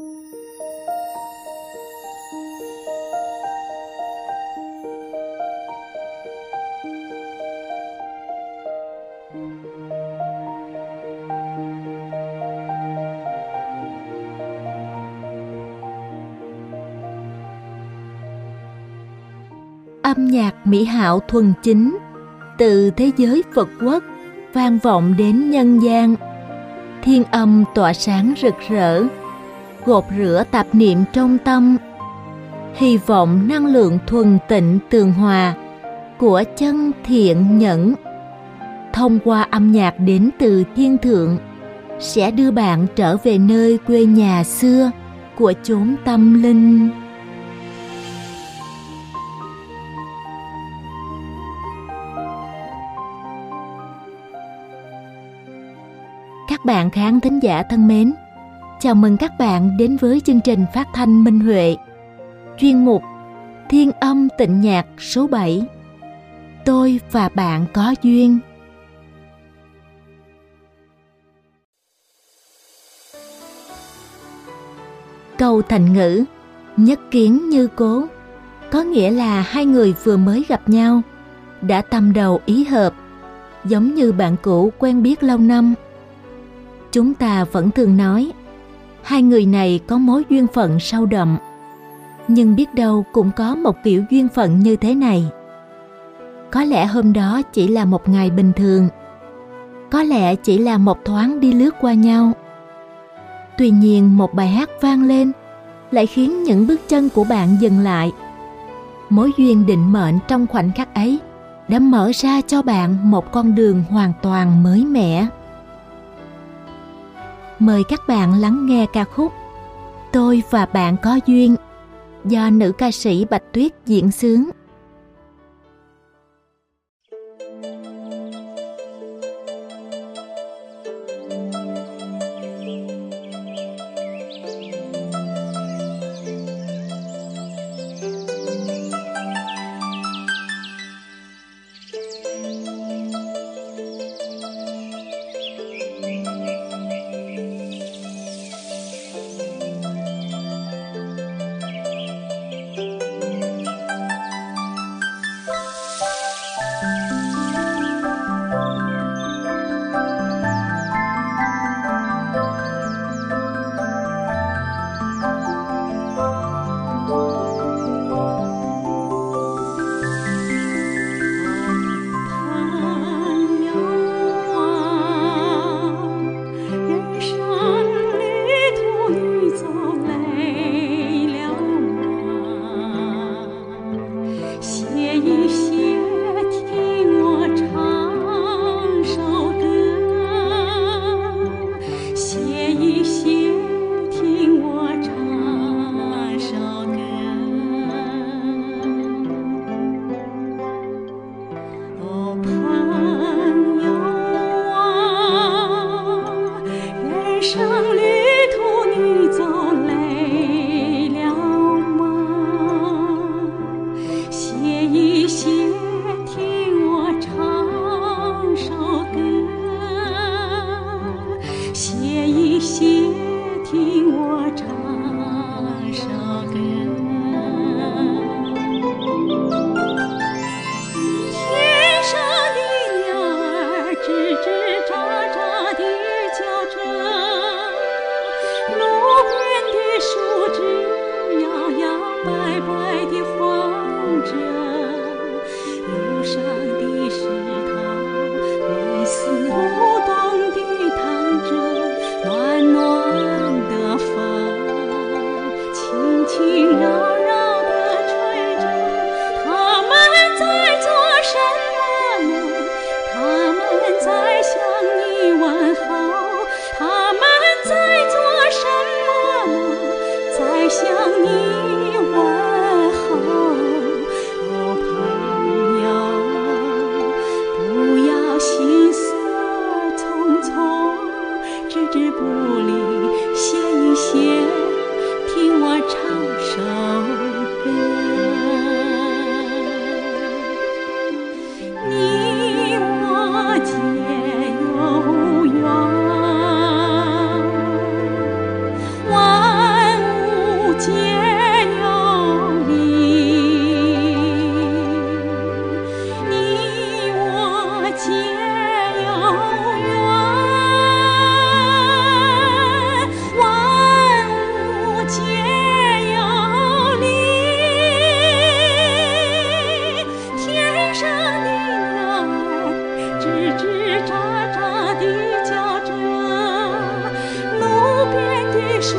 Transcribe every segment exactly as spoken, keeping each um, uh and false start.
Âm nhạc mỹ hảo thuần chính từ thế giới Phật quốc vang vọng đến nhân gian. Thiên âm tỏa sáng rực rỡ, gột rửa tạp niệm trong tâm. Hy vọng năng lượng thuần tịnh tường hòa của chân thiện nhẫn thông qua âm nhạc đến từ thiên thượng sẽ đưa bạn trở về nơi quê nhà xưa của chốn tâm linh. Các bạn khán thính giả thân mến, chào mừng các bạn đến với chương trình phát thanh Minh Huệ, chuyên mục Thiên âm tịnh nhạc số bảy. Tôi và bạn có duyên. Câu thành ngữ nhất kiến như cố có nghĩa là hai người vừa mới gặp nhau đã tâm đầu ý hợp, giống như bạn cũ quen biết lâu năm. Chúng ta vẫn thường nói hai người này có mối duyên phận sâu đậm, nhưng biết đâu cũng có một kiểu duyên phận như thế này. Có lẽ hôm đó chỉ là một ngày bình thường, có lẽ chỉ là một thoáng đi lướt qua nhau. Tuy nhiên một bài hát vang lên lại khiến những bước chân của bạn dừng lại. Mối duyên định mệnh trong khoảnh khắc ấy đã mở ra cho bạn một con đường hoàn toàn mới mẻ. Mời các bạn lắng nghe ca khúc Tôi và bạn có duyên do nữ ca sĩ Bạch Tuyết diễn xướng. Tình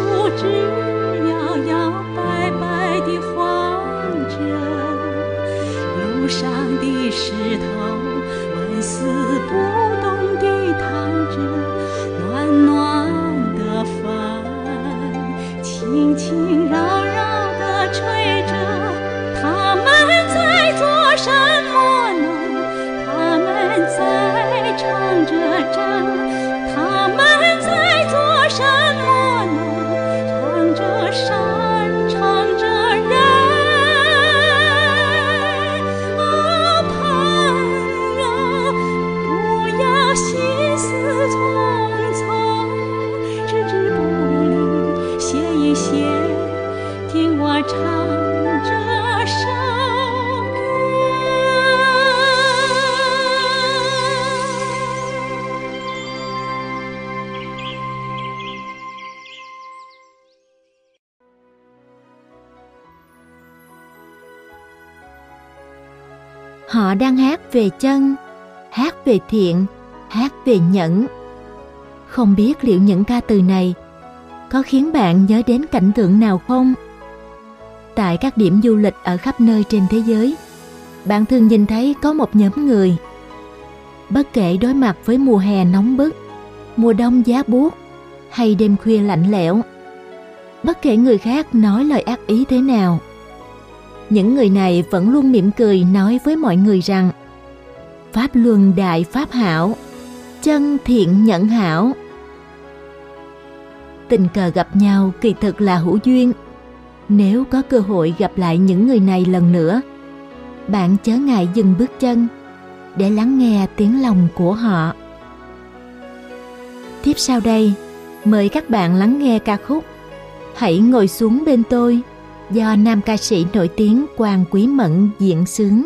枝摇摇摆摆地晃着，路上的石头纹丝不动地躺着，暖暖的风轻轻绕绕地吹着。他们在做什么呢？他们在唱着着，他们在做什么呢？唱着山，唱着人。啊，朋友，不要心思匆匆，置之不理，歇一歇，听我唱这首歌。 Họ đang hát về chân, hát về thiện, hát về nhẫn. Không biết liệu những ca từ này có khiến bạn nhớ đến cảnh tượng nào không? Tại các điểm du lịch ở khắp nơi trên thế giới, bạn thường nhìn thấy có một nhóm người. Bất kể đối mặt với mùa hè nóng bức, mùa đông giá buốt hay đêm khuya lạnh lẽo, bất kể người khác nói lời ác ý thế nào, những người này vẫn luôn mỉm cười nói với mọi người rằng Pháp luân đại pháp hảo, chân thiện nhẫn hảo. Tình cờ gặp nhau kỳ thực là hữu duyên. Nếu có cơ hội gặp lại những người này lần nữa, bạn chớ ngại dừng bước chân để lắng nghe tiếng lòng của họ. Tiếp sau đây, mời các bạn lắng nghe ca khúc Hãy ngồi xuống bên tôi do nam ca sĩ nổi tiếng Quang Quý Mẫn diễn xướng.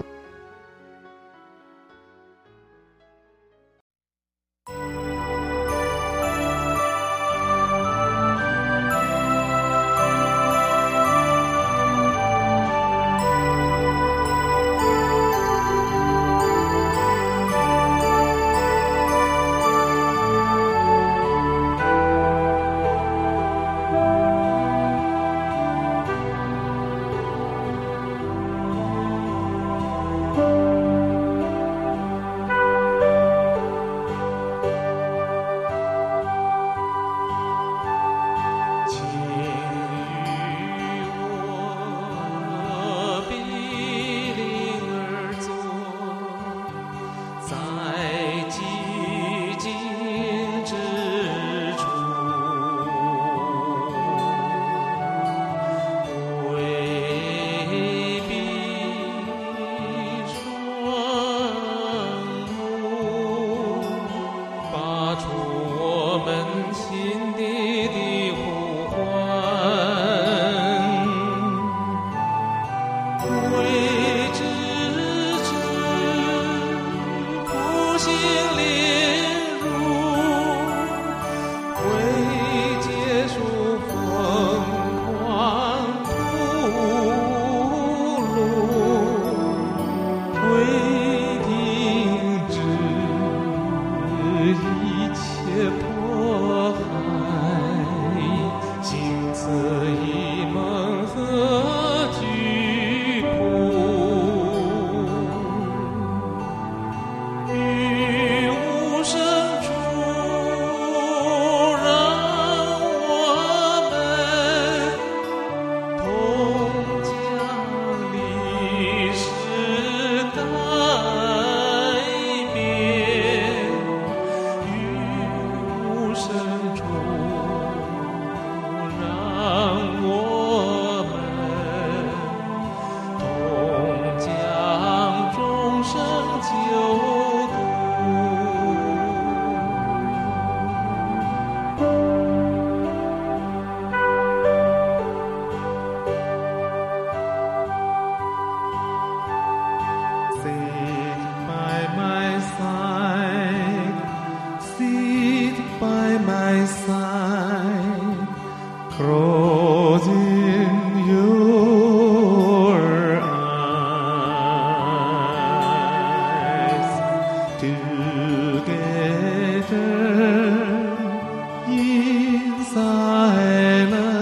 in silence.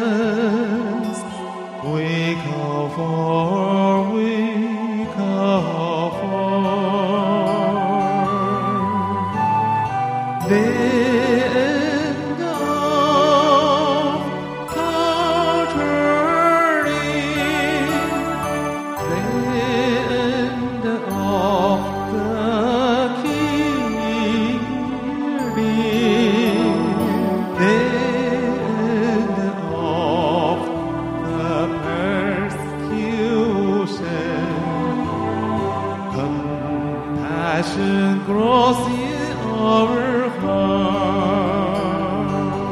compassion grows in our heart.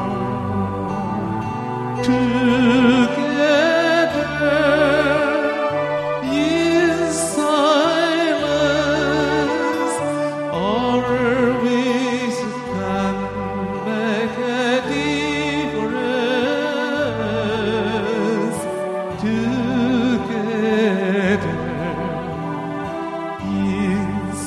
Together in silence, our ways can make a difference. Together in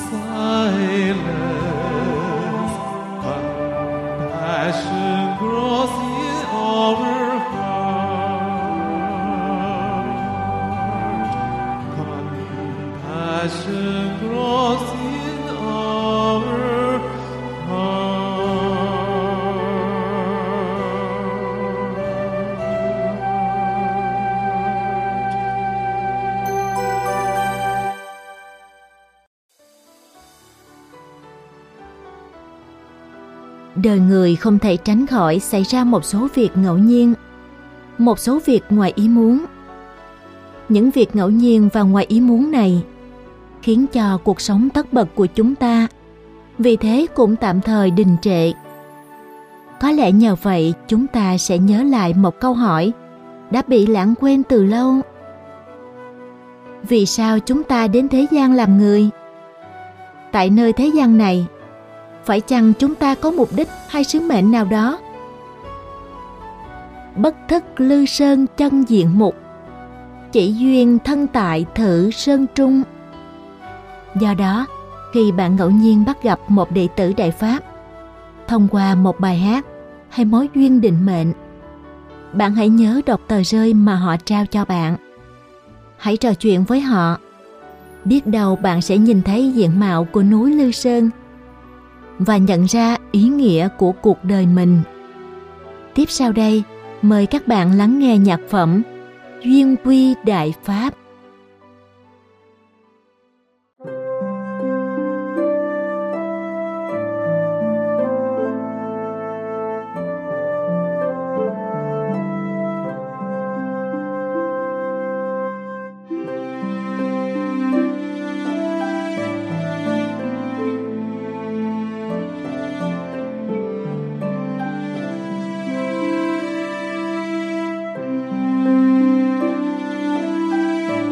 silence, compassion grows in our heart. Compassion grows in our Đời người không thể tránh khỏi xảy ra một số việc ngẫu nhiên, một số việc ngoài ý muốn. Những việc ngẫu nhiên và ngoài ý muốn này khiến cho cuộc sống tất bật của chúng ta vì thế cũng tạm thời đình trệ. Có lẽ nhờ vậy chúng ta sẽ nhớ lại một câu hỏi đã bị lãng quên từ lâu. Vì sao chúng ta đến thế gian làm người? Tại nơi thế gian này, phải chăng chúng ta có mục đích hay sứ mệnh nào đó? Bất thức lư sơn chân diện mục, chỉ duyên thân tại thử sơn trung. Do đó, khi bạn ngẫu nhiên bắt gặp một đệ tử Đại Pháp, thông qua một bài hát hay mối duyên định mệnh, bạn hãy nhớ đọc tờ rơi mà họ trao cho bạn. Hãy trò chuyện với họ. Biết đâu bạn sẽ nhìn thấy diện mạo của núi Lư Sơn và nhận ra ý nghĩa của cuộc đời mình. Tiếp sau đây, mời các bạn lắng nghe nhạc phẩm Duyên Quy Đại Pháp. Hãy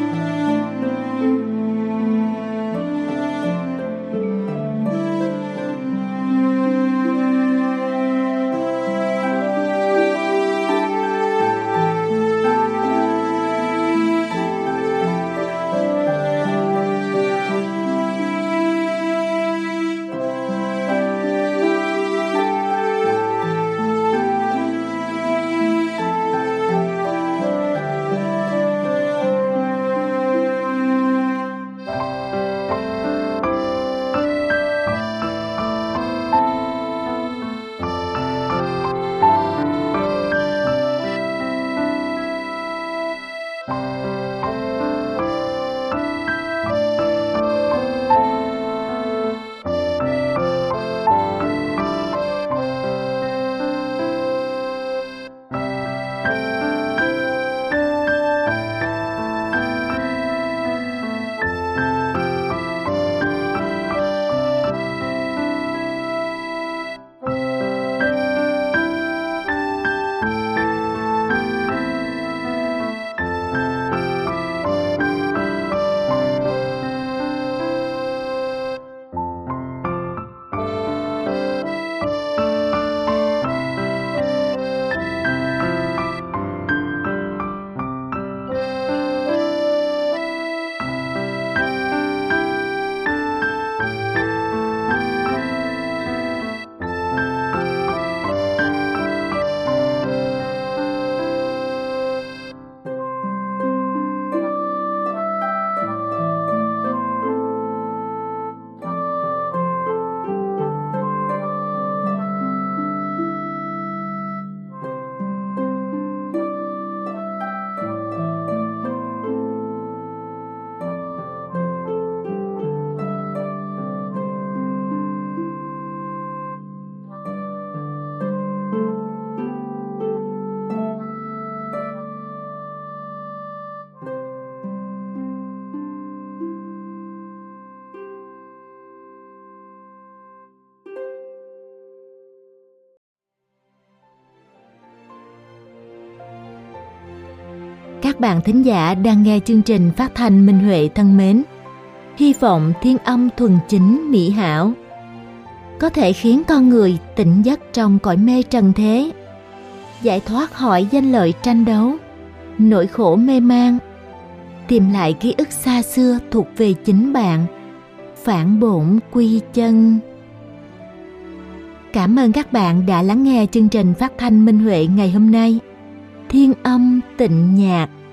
các bạn thính giả đang nghe chương trình phát thanh Minh Huệ thân mến. Hy vọng thiên âm thuần chính mỹ hảo có thể khiến con người tỉnh giấc trong cõi mê trần thế, giải thoát khỏi danh lợi tranh đấu, nỗi khổ mê man, tìm lại ký ức xa xưa thuộc về chính bạn, phản bổn quy chân. Cảm ơn các bạn đã lắng nghe chương trình phát thanh Minh Huệ ngày hôm nay. Thiên âm tịnh nhạc.